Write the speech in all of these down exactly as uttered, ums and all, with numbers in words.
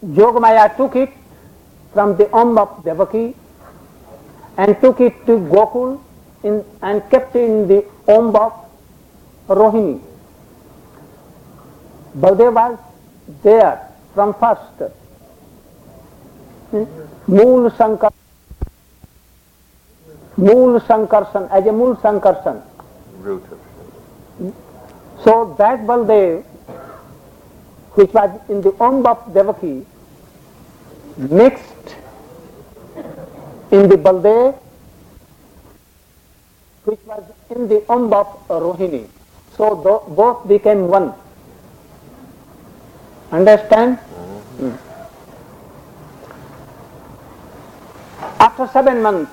Yogamaya took it from the womb of Devaki and took it to Gokul in, and kept it in the womb of Rohini. Baldev was there from first. Mool Sankar, Mool Sankarsan, as a Mool Sankarsan. So that Baldev, which was in the womb of Devaki, mixed in the Baldev, which was in the womb of Rohini. So th- both became one. Understand? Mm-hmm. Mm. After seven months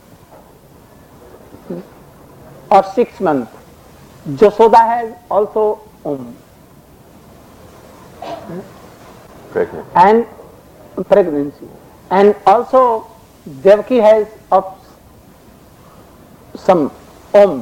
or six months, Jasoda has also womb. Pregnant. And pregnancy. And also Devaki has of some womb.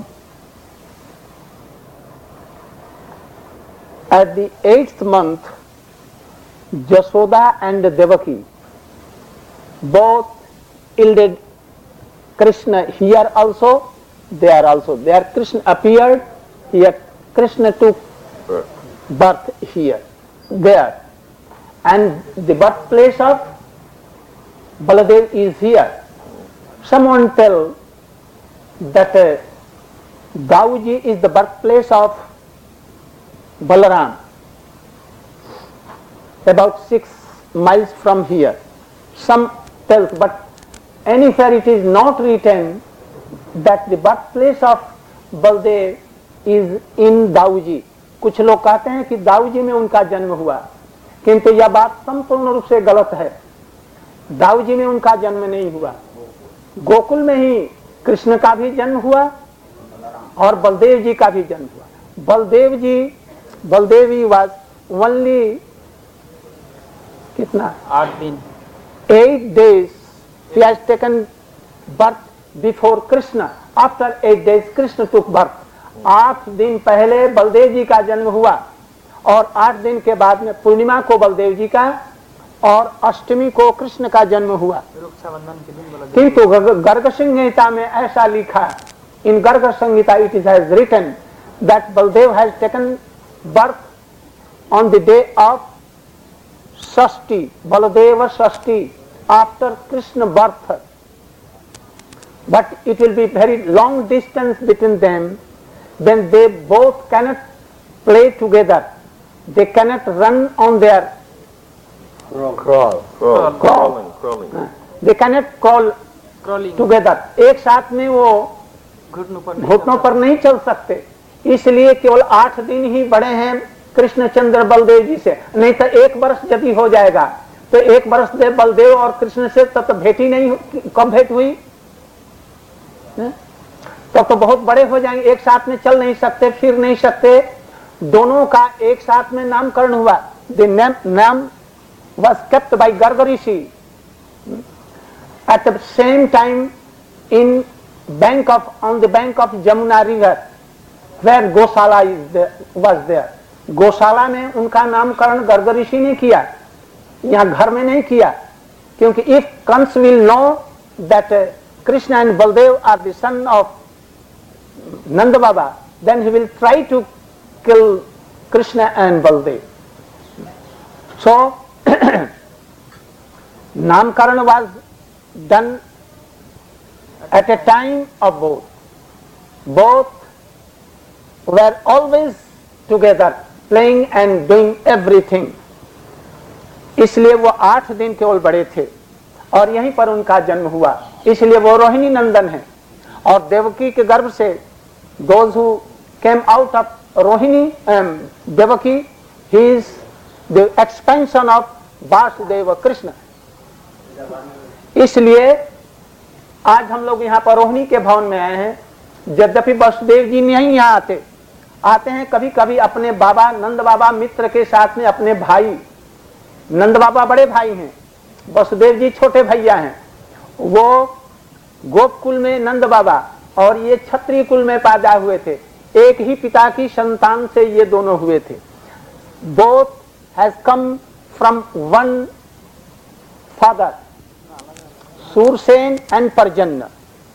At the eighth month, Jasoda and Devaki both yielded Krishna. Here also, there also. There Krishna appeared, here Krishna took birth here, there. And the birthplace of Baladev is here. Someone tell that uh, Dauji is the birthplace of Balaram, about six miles from here. Some tell, but anywhere it is not written that the birthplace of Baldev is in Dauji. कुछ लोग कहते हैं कि दाऊजी में उनका जन्म हुआ, किंतु यह बात संपूर्ण रूप से गलत है। दाऊजी में उनका जन्म नहीं हुआ, गोकुल में ही कृष्ण का भी जन्म हुआ और बलदेव जी का भी जन्म हुआ। बलदेव जी बलदेव जी वाज ओनली कितना आठ दिन eight days he has taken birth before Krishna. After eight days Krishna took birth. आठ दिन पहले बलदेव जी का जन्म हुआ और आठ दिन के बाद में पूर्णिमा को बलदेव जी का और अष्टमी को कृष्ण का जन्म हुआ। किंतु गर्ग संहिता में ऐसा लिखा, in Garg Samhita it is has written that Baldev has taken birth on the day of Shashthi, Baldev Shashthi, after Krishna birth, but it will be very long distance between them, then they both cannot play together, they cannot run on their crawl, crawl, crawl, crawling, crawling. They cannot crawl crawling together. एक साथ में वो घुटनों पर नहीं चल सकते, इसलिए केवल आठ दिन ही बड़े हैं कृष्णचंद्र बलदेव जी से। नहीं तो एक वर्ष यदि हो जाएगा तो एक वर्ष से बलदेव और कृष्ण से तब तो भेंट ही नहीं, कब भेंट हुई, तब तो, तो बहुत बड़े हो जाएंगे, एक साथ में चल नहीं सकते, फिर नहीं सकते। दोनों का एक साथ में नामकरण हुआ। द नाम was kept by Garga Rishi at the same time in bank of on the bank of Jamuna river where Gosala is there, was there. गौशाला में उनका नामकरण गर्ग ऋषि ने किया, यहाँ घर में नहीं किया, क्योंकि if Kans will know that uh, Krishna and Baldev are the son of Nanda Baba, then he will try to kill Krishna and Baldev. So Namkaran was done at a time of both. Both were always together, playing and doing everything. इसलिए वो आठ दिन केवल बड़े थे और यहीं पर उनका जन्म हुआ, इसलिए वो रोहिणी नंदन है। और देवकी के गर्भ से those who came out of Rohini um, Devaki, he is the expansion of Vasudeva Krishna. इसलिए आज हम लोग यहाँ पर रोहिणी के भवन में आए हैं, यद्यपि वसुदेव जी नहीं यहाँ आते, आते हैं कभी कभी अपने बाबा नंद बाबा मित्र के साथ में, अपने भाई नंद बाबा बड़े भाई हैं, वसुदेव जी छोटे भैया हैं। वो गोपकुल में नंद बाबा और ये क्षत्रिय कुल में पैदा हुए थे, एक ही पिता की संतान से ये दोनों हुए थे। Both has come from one father, Sursen and Parjanna.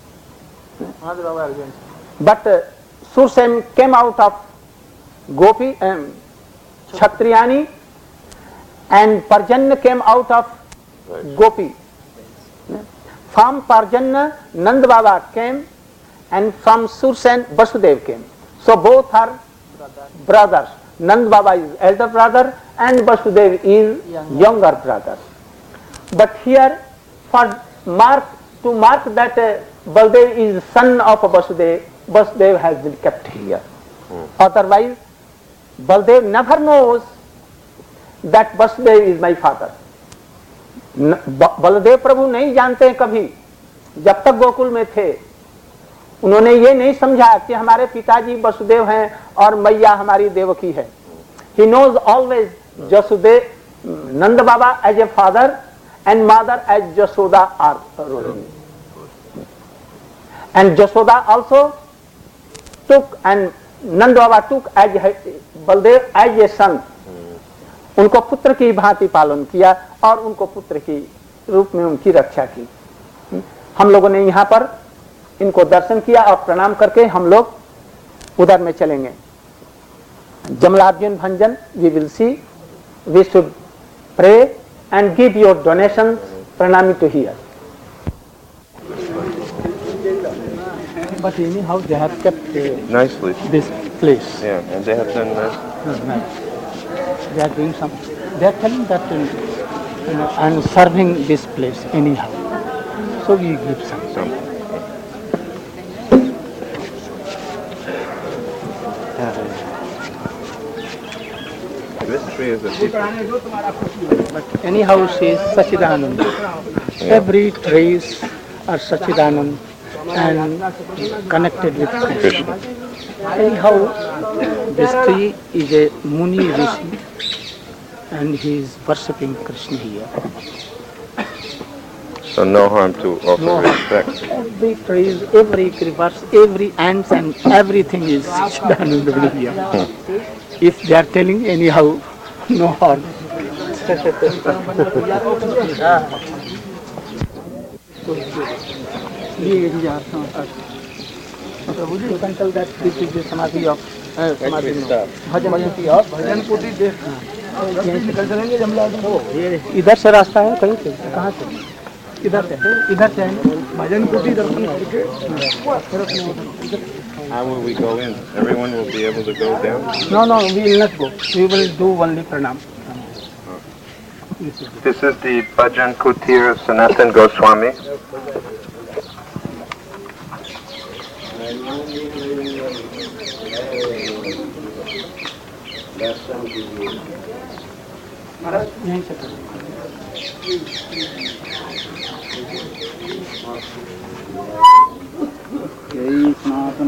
But uh, Sursen came out of Gopi and Kshatriyani, and Parjanna came out of Gopi. From Parjanna, Nand Baba came, and from Sursen, Vasudev came. So both are brothers. Nand Baba is elder brother and Vasudev is younger brother. But here, for mark to mark that uh, Baldev is son of Vasudev, Vasudev has been kept here. Hmm. Otherwise, Baldev never knows that Vasudev is my father. Baldev Prabhu नहीं जानते हैं कभी, जब तक गोकुल में थे उन्होंने ये नहीं समझा कि हमारे पिताजी वसुदेव हैं और मैया हमारी देवकी है. He knows always Jasudev, Nanda Baba as a father and mother as Jasoda or Rohini. And Jasoda also took, and Nanda Baba took as Baldev as a son. उनको पुत्र की भांति पालन किया और उनको पुत्र की रूप में उनकी रक्षा की. हम लोगों ने यहाँ पर इनको दर्शन किया और प्रणाम करके हम लोग उधर में चलेंगे. Yamalarjun Bhanjan we will see, we should pray and give your donation. Pranami to here. But anyhow they have kept uh, nicely this place. Yeah, and they have done this. Oh, nice. They are doing some. They are telling that uh, you know, I'm serving this place anyhow. So we give some. Some. This tree is a people. But anyhow, she is Sachidanand. Yeah. Every trees are Sachidanand and connected with Krishna. Anyhow, this tree is a Muni Rishi and he is worshipping Krishna here. So no harm to offer No harm. respect. Every trees, every crevice, every ants and everything is Sachidanand here. Hmm. If they are telling anyhow, no harm. You can tell that this is the samadhi of uh, samadhi no. Bhajan of Bhajan Poti Dev. इधर से रास्ता है कहीं से कहाँ से इधर से इधर से भजन कुटी दर्शन करके. How will we go in? Everyone will be able to go down? No, no, we will not go. We will do only pranam. This is the Bhajan Kutir of Sanatan Goswami. यहीं से यही सनातन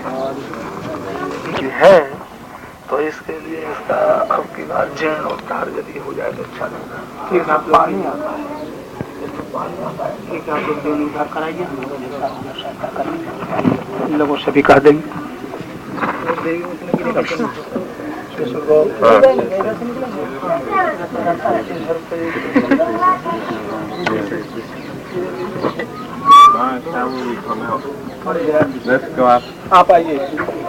है तो इसके लिए इसका अब की बार जीर्ण उद्धार यदि हो जाए तो अच्छा लगता है. ठीक है, पानी आता है तो पानी आता है. ठीक है, आप लोग जीर्ण उद्धार कराइए, हम लोग सहायता करेंगे. इन लोगों से भी कह देंगे. How will we come out? Let's go up. आप आइए.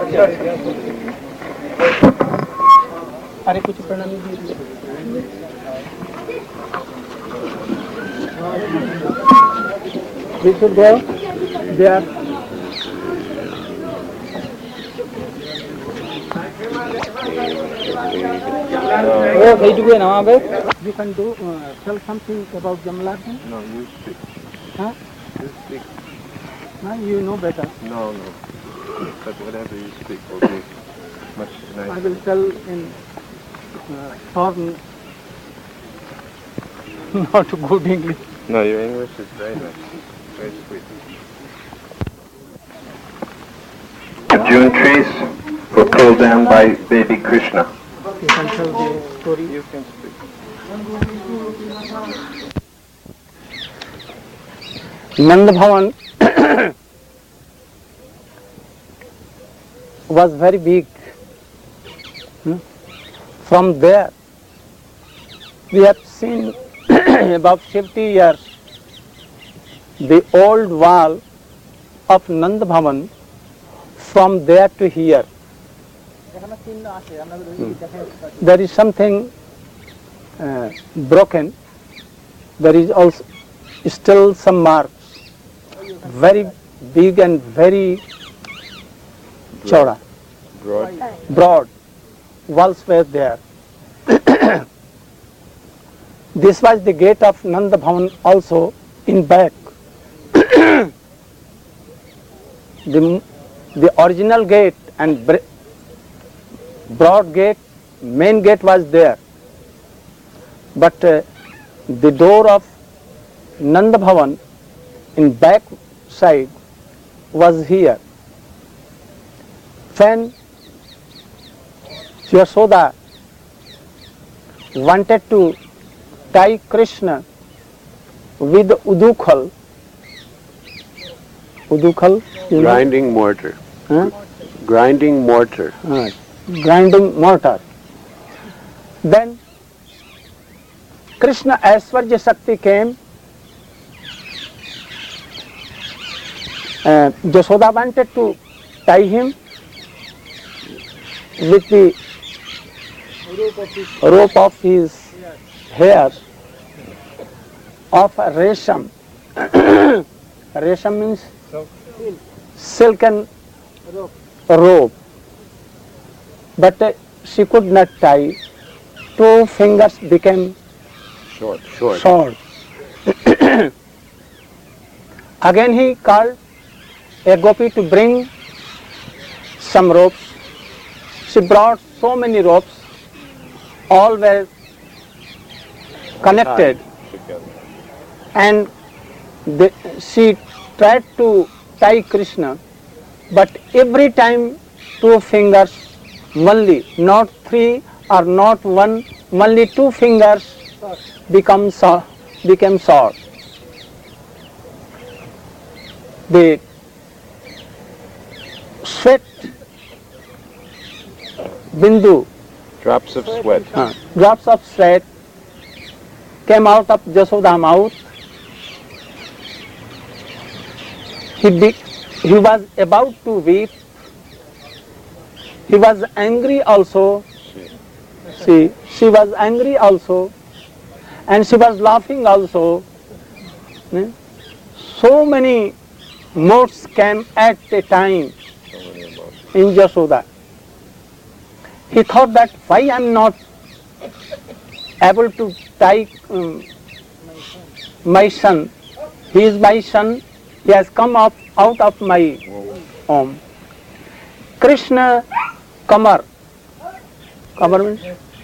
अरे कुछ प्रणामी दीजिए. We should go there. Oh, they do it now, babe. You can do uh, tell something about Jamlatin. No, you speak. Huh? You speak. No, you know better. No, no. But whatever you speak will be much nicer. I will tell in uh, foreign, not good English. No, your English is very nice. Very sweet. June trees were pulled down by baby Krishna. You can tell the story. You can speak. Nand Bhavan was very big. Hmm? From there, we have seen about fifty years, the old wall of Nand Bhavan from there to here, there is something uh, broken. There is also still some marks, very big and very chauda, Broad. broad walls were there. This was the gate of Nand Bhavan also in back. the, the original gate and bre- broad gate, main gate was there. But uh, the door of Nand Bhavan in back side was here. When Yashoda wanted to tie Krishna with udukhal, udukhal, you know? Grinding mortar. Huh? Grinding mortar. Uh, grinding mortar. Then Krishna Aishwarya Shakti came. Uh, Yashoda wanted to tie him with the rope of his hair of resham. Resham means silken rope. But uh, she could not tie. Two fingers became Short. Short. short. Again he called a gopi to bring some ropes. She brought so many ropes, all were connected, Together. and the, she tried to tie Krishna, but every time two fingers only, not three or not one, only two fingers become so, became short. The sweat bindu, Drops of sweat. uh, drops of sweat came out of Yashoda's mouth. He, be, he was about to weep. He was angry also. See, she was angry also, and she was laughing also. Hmm? So many moods came at a time So many emotions. in Yashoda. He thought that why I am not able to tie um, my son. He is my son. He has come up out of my home. Krishna Kamar. Kamar means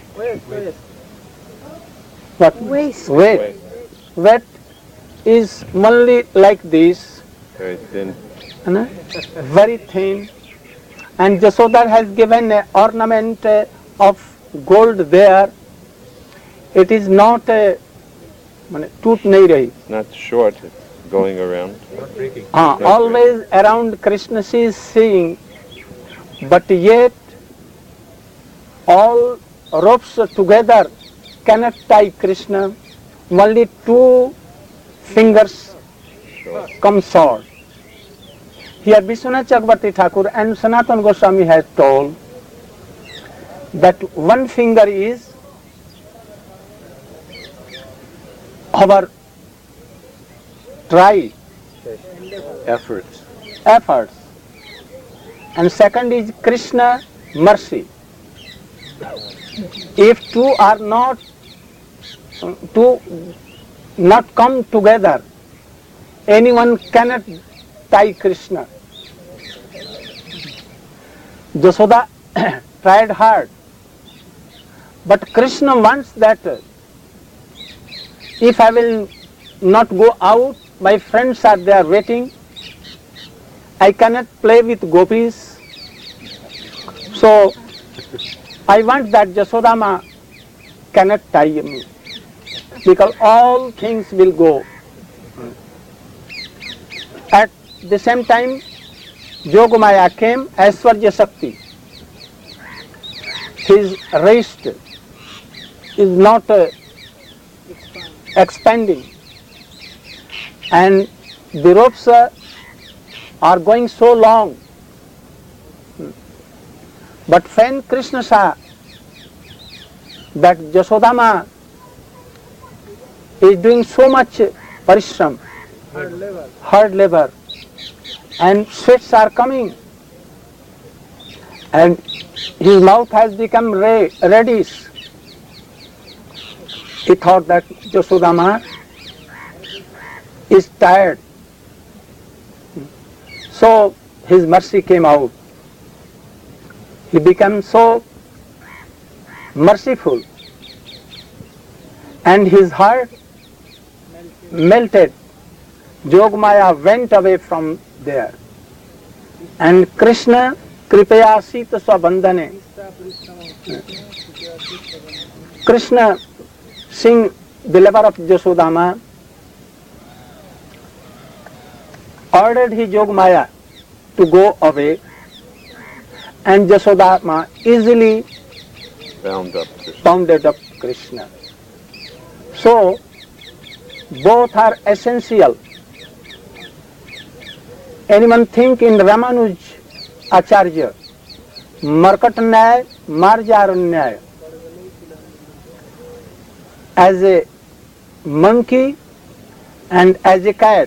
what? Waist. Weight. Weight is only like this, Very thin. है ना? Very thin. And Yashoda has given an ornament uh, of gold there. It is not a माने टूट नहीं रही. It's not short. It's going around. हाँ, always around Krishna she is seeing, but yet all ropes together cannot tie Krishna. Only two fingers Short. come short. Here Vishwanath Chakravarti Thakur and Sanatana Goswami has told that one finger is our try, Efforts. efforts, and second is Krishna mercy. If two are not, two not come together, anyone cannot tie Krishna. Yashoda tried hard, but Krishna wants that if I will not go out, my friends are there waiting, I cannot play with gopis. So I want that Yashoda Ma cannot tie me, because all things will go. At the same time, Yogamaya came, Aishwarya Shakti. His wrist is not uh, expanding, and the ropes uh, are going so long. But when Krishna saw that Jasodama is doing so much parishram, hard labor, hard labor, and sweats are coming, and his mouth has become red, reddish, he thought that Jasodama is tired. So his mercy came out. He became so merciful, and his heart melted. Jogmaya went away from there, and Krishna kripaya sita swabandhane. Krishna, seeing the lover of Jasodama, ordered his Jogmaya to go away, and Jasodama easily Bound up Krishna. bounded up Krishna. So, both are essential. Anyone think in Ramanuj Acharya, Markat Nyaya, Marjar Nyaya, as a monkey and as a cat,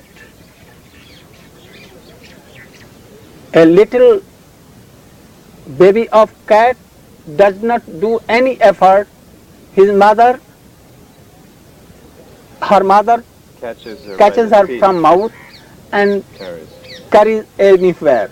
a little baby of cat does not do any effort. His mother, her mother Catches her, catches by her the feet, from mouth and carries. carries anywhere.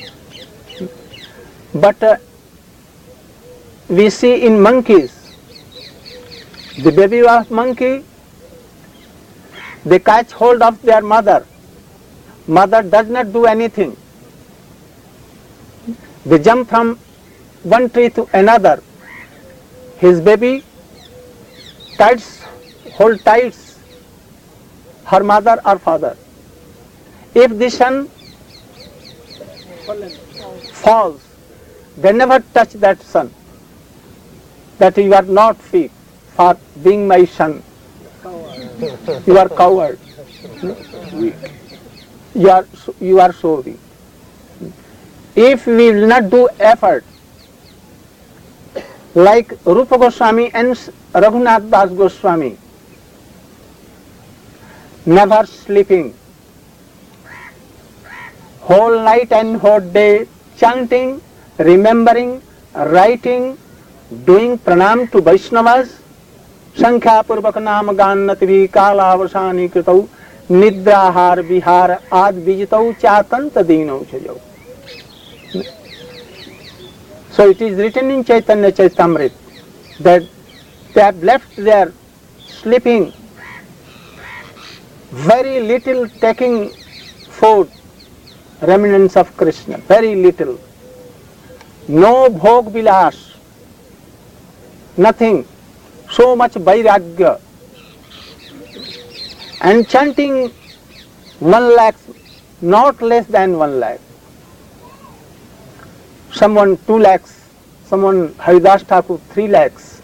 But uh, we see in monkeys, the baby of monkey, they catch hold of their mother. Mother does not do anything. They jump from one tree to another. His baby tights, hold tights her mother or father. If the son falls, they never touch that son. That you are not fit for being my son. You are coward. Weak. You are you are so weak. If we will not do effort, like Rupa Goswami and Raghunath Das Goswami, never sleeping, whole night and whole day chanting, remembering, writing, doing pranam to Vaishnavas, Sankhya Purvak Nam Gannati Kala Vasani Kritau, Nidrahar Vihar Ad Vijitau Chatanta Dino Chajau. So it is written in Chaitanya Chaitamrit that they have left there sleeping, very little taking food, remnants of Krishna, very little. No bhog vilas, nothing, so much vairagya, and chanting one lakh, not less than one lakh. Someone two lakhs, someone Haridas Thakur three lakhs.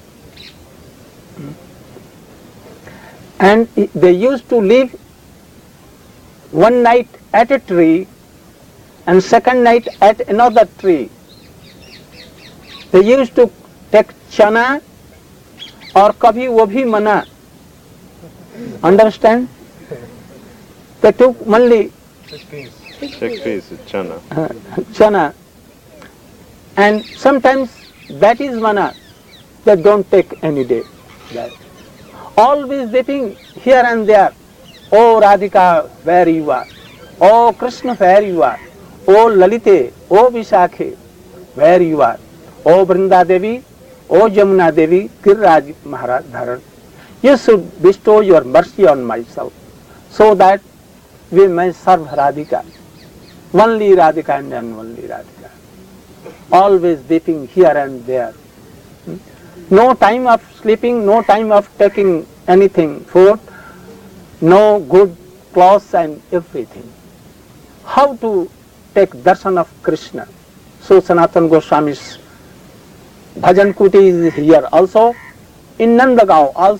And they used to live one night at a tree and second night at another tree. They used to take chana or kabhi wo bhi mana. Understand? They took only Six pieces, chana. uh, chana, and sometimes that is mana. They don't take any day. That. Always dipping here and there. Oh Radhika, where you are. Oh Krishna, where you are. Oh Lalite, oh Vishakhe, where you are. Oh Vrinda Devi, oh Jamuna Devi, Giriraj Maharaj Dharan. You should bestow your mercy on myself so that we may serve Radhika. Only Radhika and only Radhika. Always dipping here and there. No time of sleeping, no time of taking anything, food, no good clothes and everything. How to take darshan of Krishna? So Sanatana Goswami's Bhajan Kuti is here also, in Nandagaon also,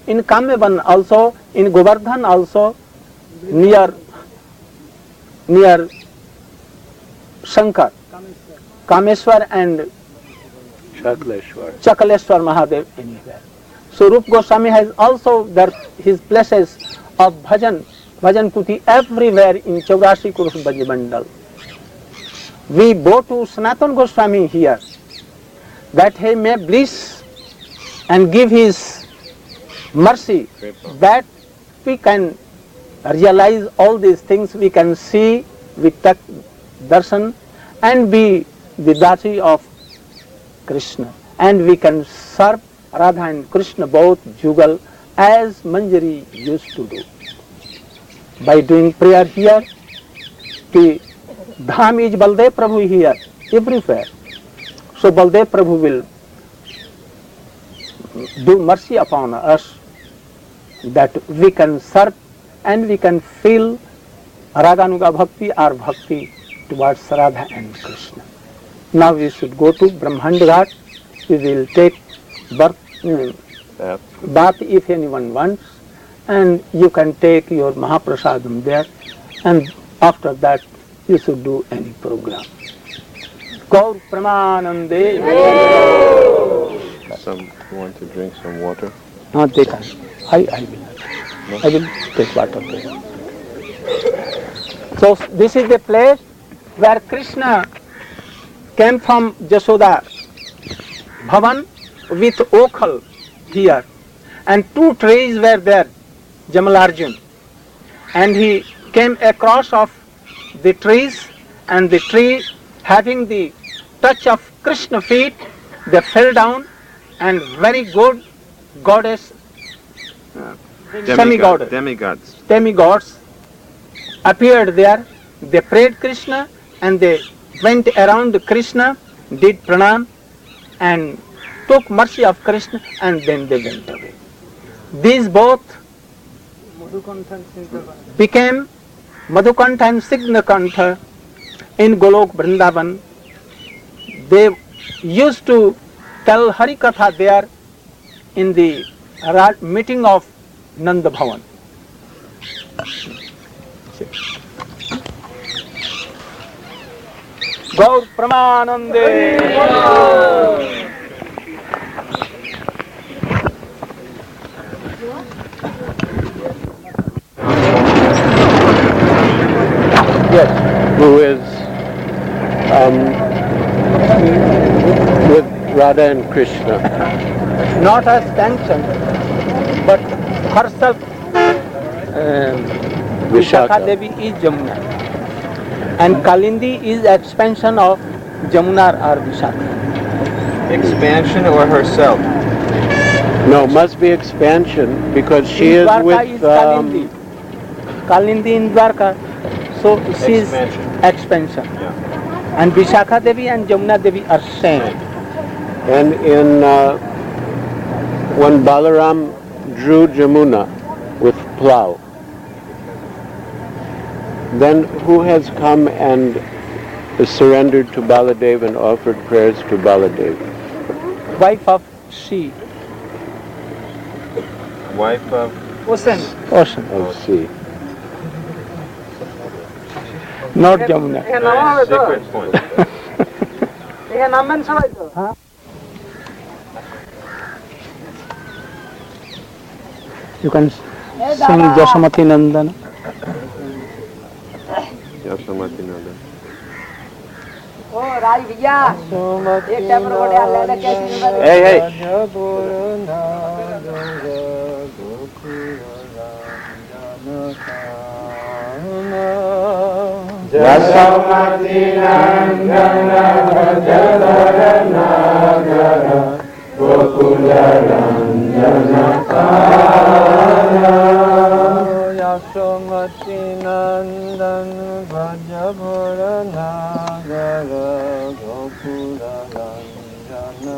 in Kamyavan also, in Govardhan also, near near Shankar, Kameshwar and Chakaleshwar. Chakaleshwar Mahadev anywhere. So Rup Goswami has also there his places of bhajan, bhajan kuti everywhere in Chaurasi Kurush Bajmandal. We bow to Sanatana Goswami here that he may bless and give his mercy that we can realize all these things, we can see, we touch darshan and be the dasi of Krishna, and we can serve Radha and Krishna both jugal as Manjari used to do. By doing prayer here, the Dham is Baldev Prabhu here, everywhere. So Baldev Prabhu will do mercy upon us that we can serve and we can feel Raganuga Bhakti or Bhakti towards Radha and Krishna. Now we should go to Brahmanda Ghat. We will take birth, uh, bath if anyone wants, and you can take your Mahaprasadam there, and after that you should do any program. Gaur Pramanande. Some want to drink some water? No, they can. I, I will. No? I will take water there. So this is the place where Krishna came from Jashoda Bhavan with Okhal here, and two trees were there, Jamalarjun, and he came across of the trees, and the tree having the touch of Krishna feet, they fell down, and very good goddess, uh, Demigod, demigods. demigods appeared there. They prayed Krishna and they went around Krishna, did pranam and took mercy of Krishna, and then they went away. These both became Madhukantha and Signakantha in Golok Vrindavan. They used to tell Harikatha there in the meeting of Nanda Bhavan. Gaur Pramanande. Yes, who is um, with Radha and Krishna. Not as sanction, but herself, um, Vishakha Devi is Jamuna, and Kalindi is expansion of Jamuna or Vishakha. Expansion or herself? No, must be expansion because she in is Dwarka with is Kalindi. um, Kalindi in Dwarka, so she is Expansion. expansion. Yeah. And Vishakha Devi and Jamuna Devi are same. and in uh, when Balaram drew Jamuna with plow, then who has come and surrendered to Baladev and offered prayers to Baladev? Wife of she, Wife of Ocean. Ocean. Of sea. Not Jamuna. Nice secret point. Huh? You can sing Jashamati Nandana. Yashamati Nanda. Hey, hey. Jashamati Nandana Vrajadhara Nagara Gokula Ranjana Kana Jashamati Nandana Vrajadhara Nagara Gokula Ranjana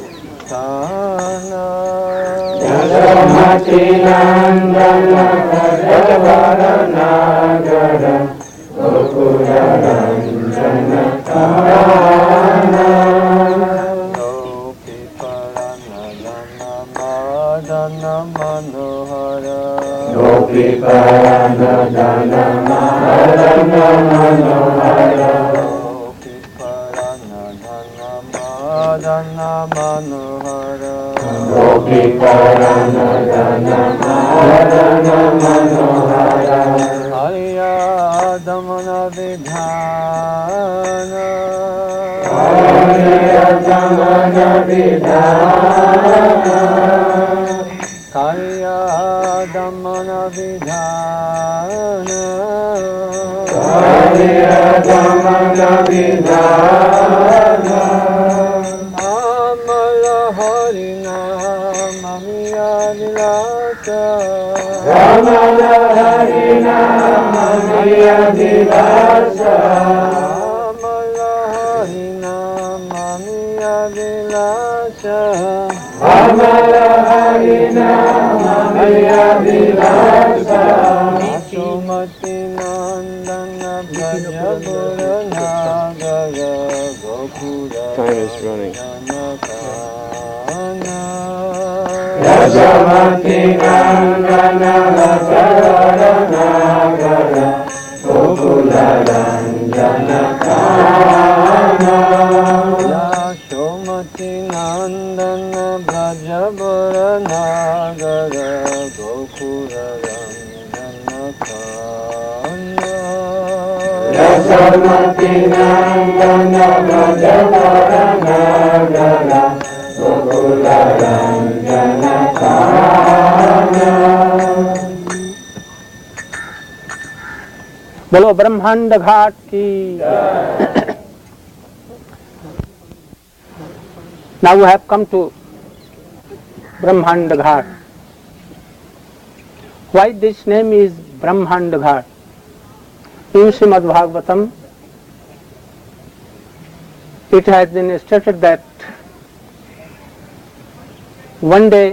Kana Jashamati Nandana Vrajadhara Nagara Gokula Ranjana Kana Loki Parana Dana Madana Mana Time is running. बोलो ब्रह्मांड घाट की। Now we have come to Brahmand Ghat. Why this name is Brahmand Ghat? In Srimad Bhagavatam, it has been stated that one day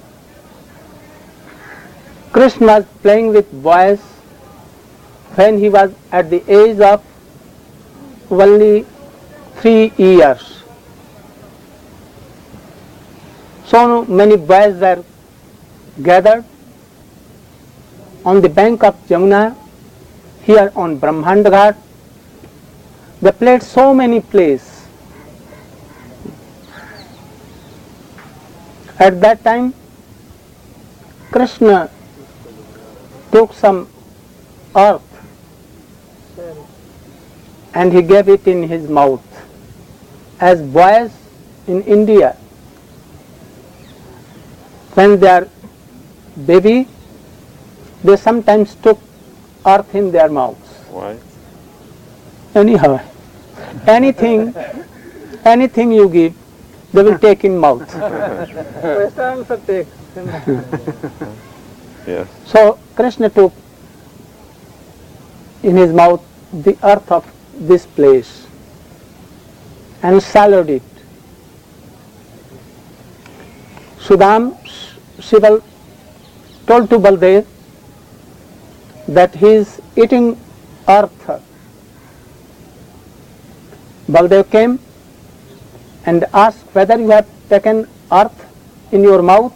Krishna was playing with boys when he was at the age of only three years. So many boys were gathered on the bank of Jamuna, here on Brahmand Ghat. They played so many plays. At that time, Krishna took some earth and he gave it in his mouth. As boys in India, when they are baby, they sometimes took earth in their mouths. Why? Anyhow, anything, anything you give, they will take in mouth. Yes. So Krishna took in his mouth the earth of this place and swallowed it. Sudam, Shiva told to Baldev that he is eating earth. Baldev came and asked whether you have taken earth in your mouth.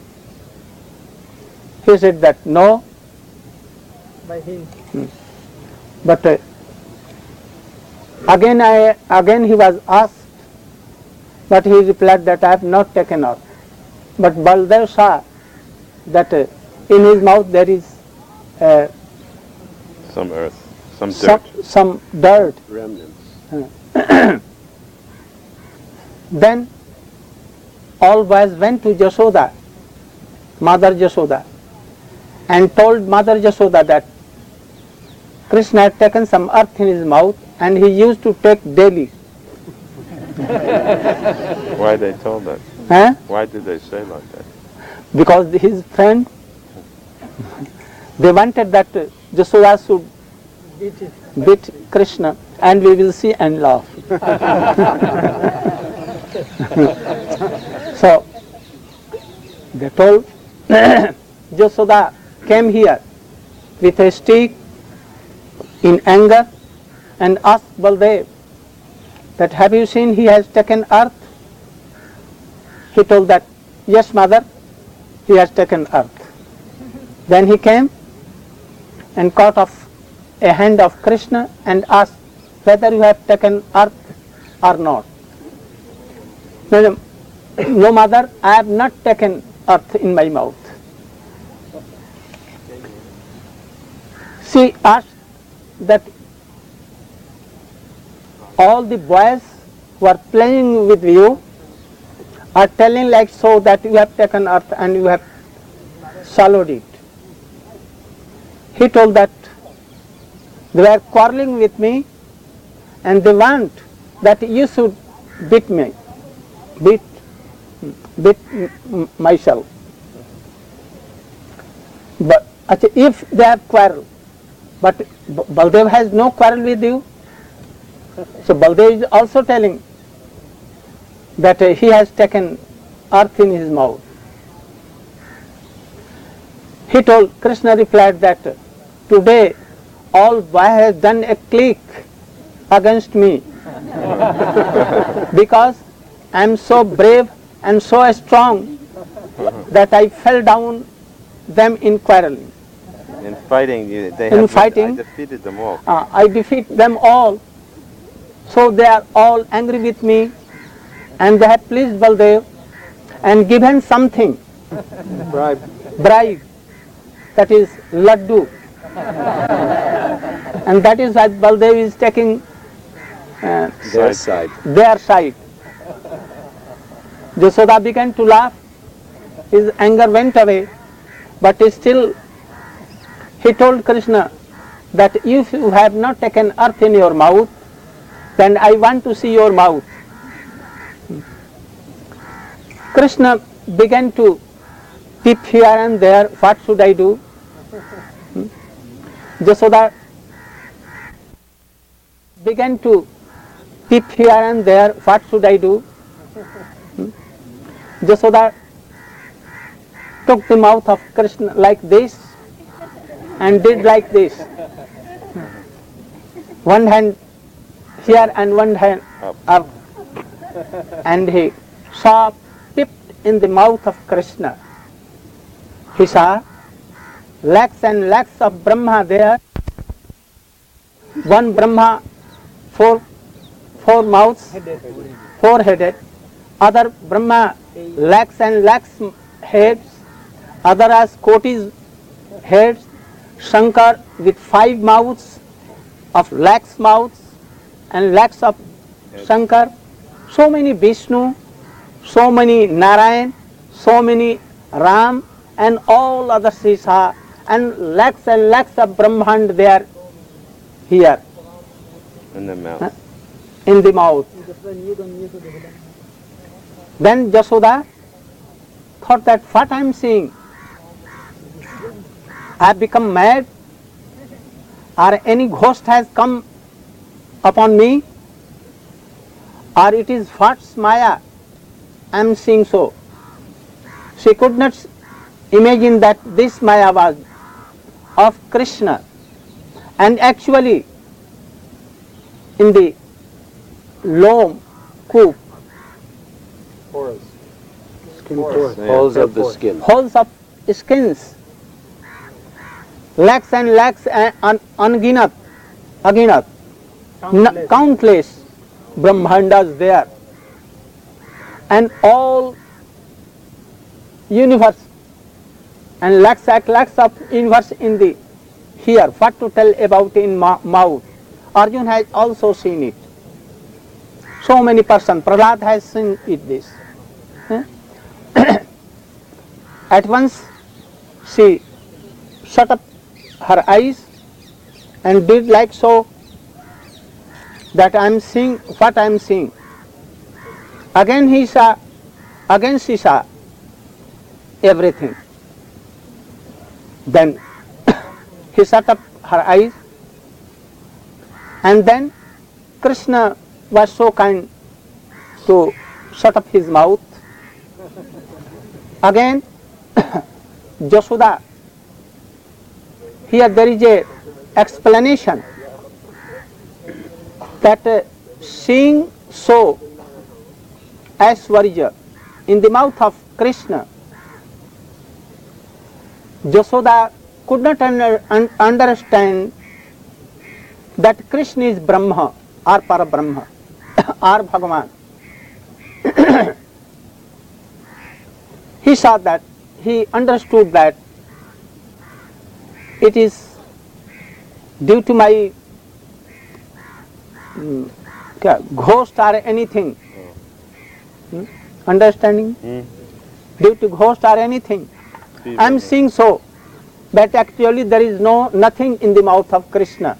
He said that no. By him. Hmm. But uh, again, I, again he was asked, but he replied that I have not taken earth. But Baldev saw that uh, in his mouth there is uh, Some earth, some some, dirt. some dirt. Remnants. Then all boys went to Jashoda, Mother Jashoda, and told Mother Jashoda that Krishna had taken some earth in his mouth and he used to take daily. Why they told that? Huh? Why did they say like that? Because his friend, they wanted that uh, Jashoda should beat Krishna and we will see and laugh. So they told Jashoda came here with a stick in anger and asked Baldev that have you seen he has taken earth? He told that yes mother, he has taken earth. Then he came and caught off a hand of Krishna and asked whether you have taken earth or not. No, no mother, I have not taken earth in my mouth. She asked that all the boys who are playing with you are telling like so that you have taken earth and you have swallowed it. He told that they were quarreling with me and they want that you should beat me, beat, beat myself. But if they have quarrel, but Baldev has no quarrel with you, so Baldev is also telling that uh, he has taken earth in his mouth. He told, Krishna replied that uh, today all boy has done a clique against me because I am so brave and so strong that I fell down them in quarreling. In fighting, you, they In have fighting, I defeated them all. Uh, I defeat them all. So they are all angry with me and they have pleased Baldev and given something, Bribe. bribe, that is laddu. And that is why Baldev is taking uh, Their side. their side. Jasoda began to laugh, his anger went away, but still he told Krishna that if you have not taken earth in your mouth, then I want to see your mouth. Krishna began to peep here and there, what should I do? Jasoda began to peep here and there, what should I do? Jasoda took the mouth of Krishna like this and did like this. One hand here and one hand up. And he saw peeped in the mouth of Krishna. He saw lakhs and lakhs of Brahma there. One Brahma, four, four mouths, four headed. Other Brahma, lakhs and lakhs heads. Other as kotis heads. Shankar with five mouths of lakhs mouths and lakhs of Shankar. So many Vishnu, so many Narayan, so many Ram and all other Sisa and lakhs and lakhs of Brahmand they are here In the mouth. in the mouth. Then Jasoda thought that what I am seeing, I have become mad or any ghost has come upon me or it is what's Maya I am seeing so. She could not imagine that this Maya was of Krishna and actually in the loam coop, Pores. Skin pores. Holes of the skin. holes of skins, lakhs and lakhs and un- unginat, aginat, n- countless Brahmandas there, and all universe and lakhs and lakhs of universe in the here. What to tell about in ma- mouth? Arjun has also seen it. So many persons. Prahlad has seen it. This. Eh? At once she shut up her eyes and did like so that I am seeing what I am seeing. Again he saw, again she saw everything. Then he shut up her eyes and then Krishna was so kind to shut up his mouth. Again Jasoda, here there is a explanation that uh, seeing so Aishwarya in the mouth of Krishna, Jasoda could not under, un, understand that Krishna is Brahma or Parabrahma or Bhagavan. He saw that, he understood that it is due to my um, ghost or anything, hmm? understanding? Hmm. Due to ghost or anything. I am seeing so, but actually there is no nothing in the mouth of Krishna.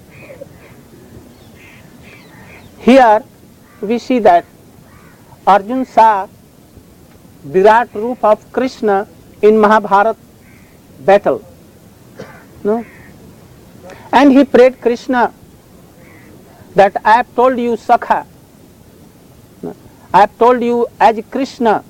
Here we see that Arjuna saw Virat Roop of Krishna in Mahabharata battle. No? And he prayed Krishna that I have told you Sakha, I have told you as Krishna,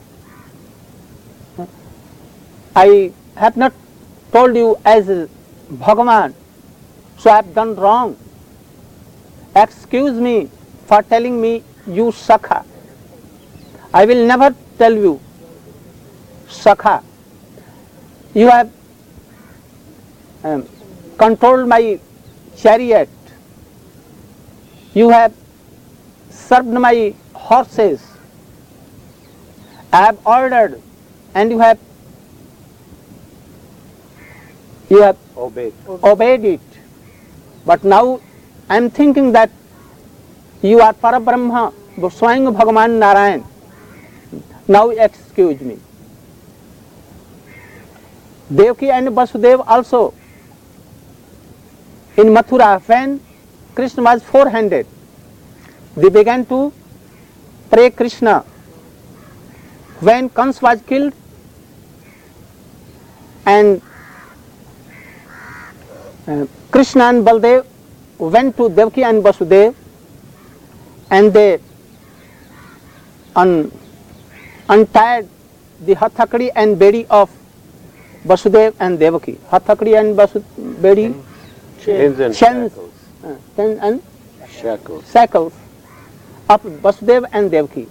I have not told you as Bhagavan, so I have done wrong. Excuse me for telling me you Sakha. I will never tell you Sakha. You have um, controlled my chariot. You have served my horses. I have ordered and you have you have Obeyed. obeyed it. But now I am thinking that you are Parabrahma, Swayam Bhagavan Narayan. Now excuse me. Devaki and Vasudeva also in Mathura, when Krishna was four-handed, they began to pray Krishna. When Kans was killed and uh, Krishna and Baldev went to Devaki and Vasudeva and they un, untied the Hathakadi and Bedi of Vasudeva and Devaki. Hathakadi and Vasudeva, Bedi, Chains and chains, shackles. uh, chains and Shackles. shackles of Vasudeva and Devaki.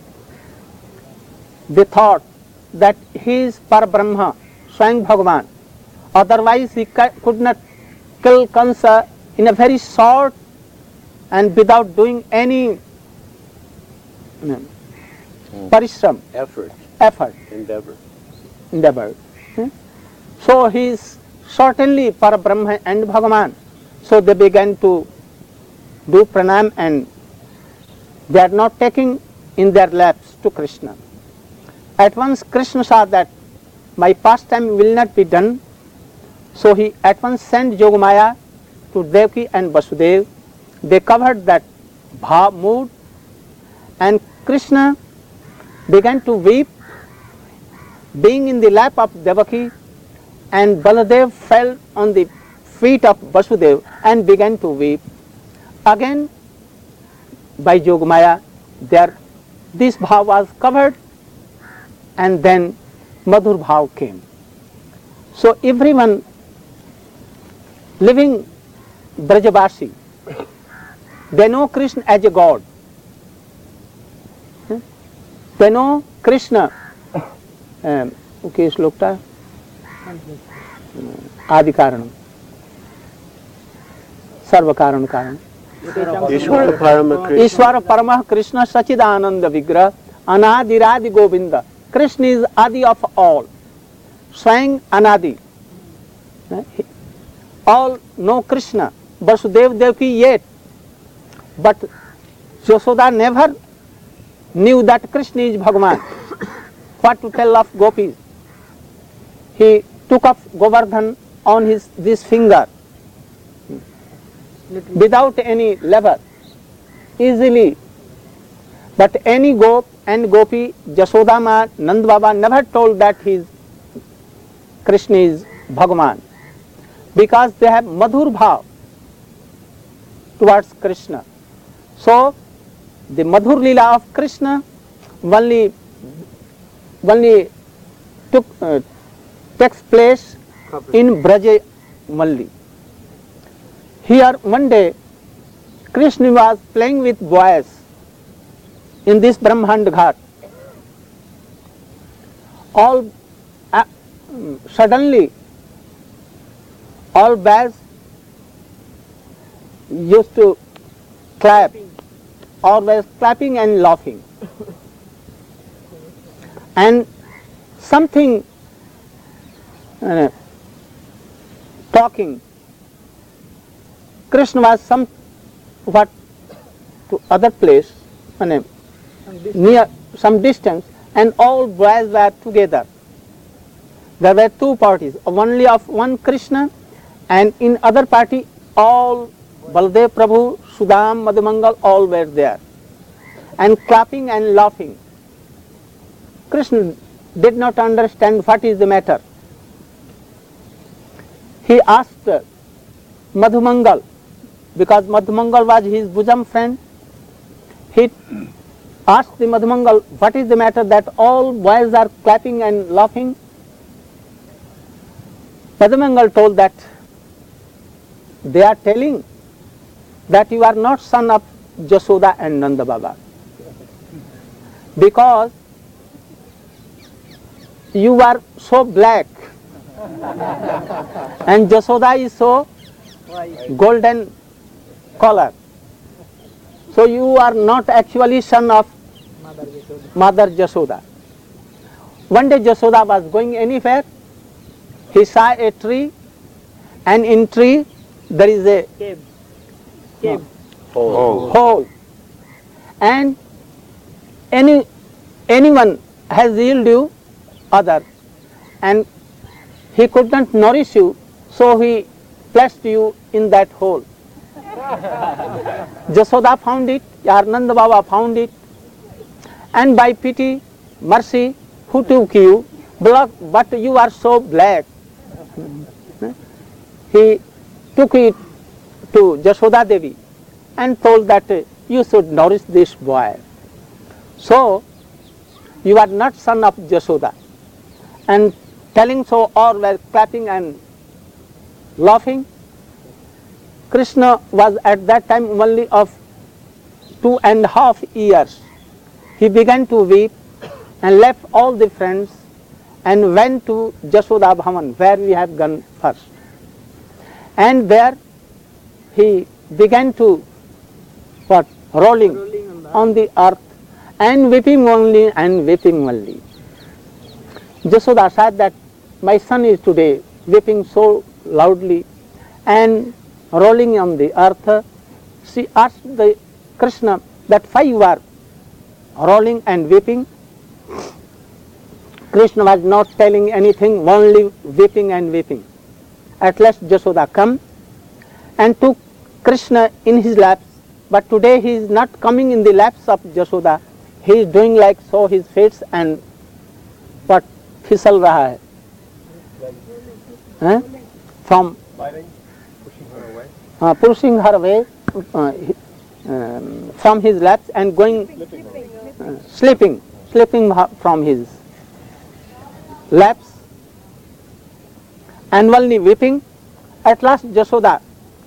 They thought that he is Parabrahma, Swayam Bhagavan. Otherwise he could not kill Kansa in a very short and without doing any um, parishram, Effort. effort, Endeavor. endeavor. Hmm? So he is certainly Parabrahma and Bhagavan. So they began to do pranam and they are not taking in their laps to Krishna. At once Krishna saw that my pastime will not be done. So he at once sent Yogamaya to Devaki and Vasudeva. They covered that bhav mood and Krishna began to weep, being in the lap of Devaki, and Baladev fell on the feet of Vasudeva and began to weep. Again by Yogamaya there this bhav was covered and then Madhur bhav came. So everyone living Brajavasi, they know Krishna as a God. Hmm? They know Krishna. Um, okay, Shlokta. Adi Karanam. Sarva Karan Karan. Ishwara Parama Krishna. Ishwara Paramah Krishna Sachidananda Vigraha Anadiradi Govinda. Krishna is Adi of all. Swayam Anadi. All know Krishna. Vasudeva Devaki yet. But Yashoda never knew that Krishna is Bhagavan. What to tell of gopis? He took up Govardhan on his this finger without any lever, easily. But any gop and gopi, Jashoda Ma, Nand Baba never told that his Krishna is Bhagavan, because they have Madhur Bhav towards Krishna. So the Madhur Lila of Krishna only, only took, uh, takes place in Braja Malli. Here one day Krishna was playing with boys in this Brahmand Ghat. All uh, suddenly all boys used to clap, always clapping and laughing. And something uh, talking. Krishna was somewhat to other place, uh, near some distance, and all boys were together. There were two parties, only of one Krishna, and in other party all Baladev Prabhu, Sudam, Madhumangal, all were there, and clapping and laughing. Krishna did not understand what is the matter. He asked Madhumangal, because Madhumangal was his bosom friend, he asked the Madhumangal, what is the matter that all boys are clapping and laughing? Madhumangal told that they are telling that you are not son of Jasoda and Nanda Baba, because you are so black and Jasoda is so golden color. So you are not actually son of Mother Jasoda. One day Jasoda was going anywhere. He saw a tree, and in tree there is a Cave. Cave. Hole. hole, and any anyone has yielded you other, and he could not nourish you, so he placed you in that hole. Jasoda found it, Nanda Baba found it, and by pity, mercy, who took you, black, but you are so black. He took it to Jasoda Devi and told that uh, you should nourish this boy. So, you are not son of Jasoda. And telling so, all were clapping and laughing. Krishna was at that time only of two and a half years. He began to weep and left all the friends and went to Jasoda Bhavan, where we have gone first. And there he began to what? Rolling, Rolling on on the earth and weeping only and weeping only. Jasoda said that my son is today weeping so loudly and rolling on the earth. She asked the Krishna that why you are rolling and weeping. Krishna was not telling anything, only weeping and weeping. At last Jasoda come and took Krishna in his laps, but today he is not coming in the laps of Jasoda. He is doing like so his feet and what फिसल रहा है, हैं? From uh, pushing her away uh, um, from his laps and going uh, slipping, slipping from his laps and only weeping. At last Jasoda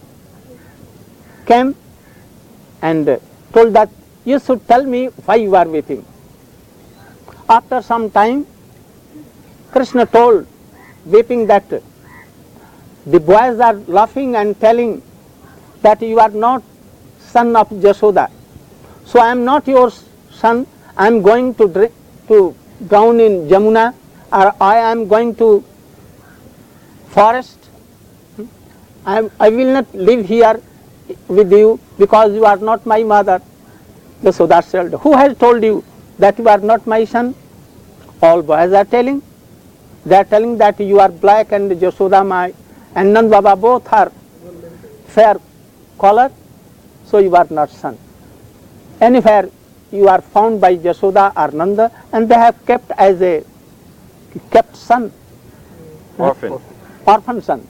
came and uh, told that you should tell me why you are weeping. After some time Krishna told, weeping, that the boys are laughing and telling that you are not son of Jasoda. So I am not your son. I am going to drink, to drown in Jamuna, or I am going to forest. I, am, I will not live here with you because you are not my mother. Jasoda said, who has told you that you are not my son? All boys are telling. They are telling that you are black and Jasoda my and Nand Baba both are fair color, so you are not son. Anywhere you are found by Jasoda or Nanda, and they have kept as a kept son, Orphan. orphan son.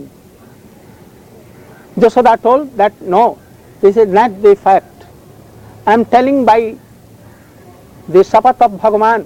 Jasoda told that no, this is not the fact. I am telling by the Sapat of Bhagavan.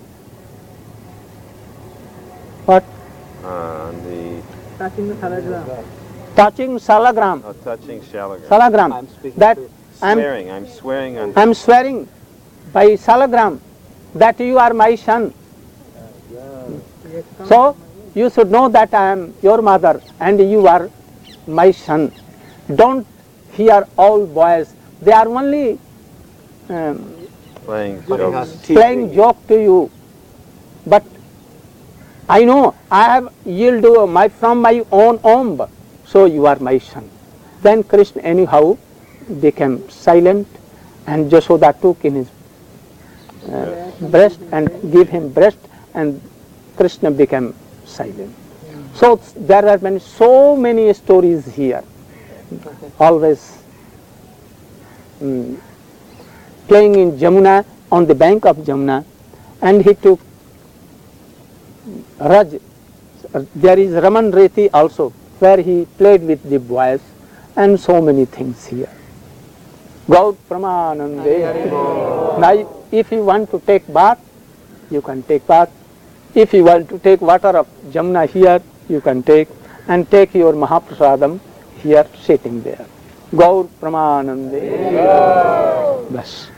What? Uh, the touching the salagram. Touching salagram. oh, touching shalagram. Salagram. That I am Swearing. I'm swearing on. I am swearing by salagram that you are my son. So you should know that I am your mother and you are my son. Don't hear all boys. They are only um, Playing jokes. playing joke to you. But I know I have yielded my from my own womb, so you are my son. Then Krishna anyhow became silent, and Jashoda took in his uh, breast and gave him breast, and Krishna became silent. So there are many, so many stories here. Always um, playing in Jamuna, on the bank of Jamuna, and he took Raj. There is Raman Reti also, where he played with the boys, and so many things here. Gaur Pramanande. Now, if you want to take bath, you can take bath. If you want to take water of Jamuna here, you can take, and take your Mahaprasadam here, sitting there. Gaur Pramanande. Bas.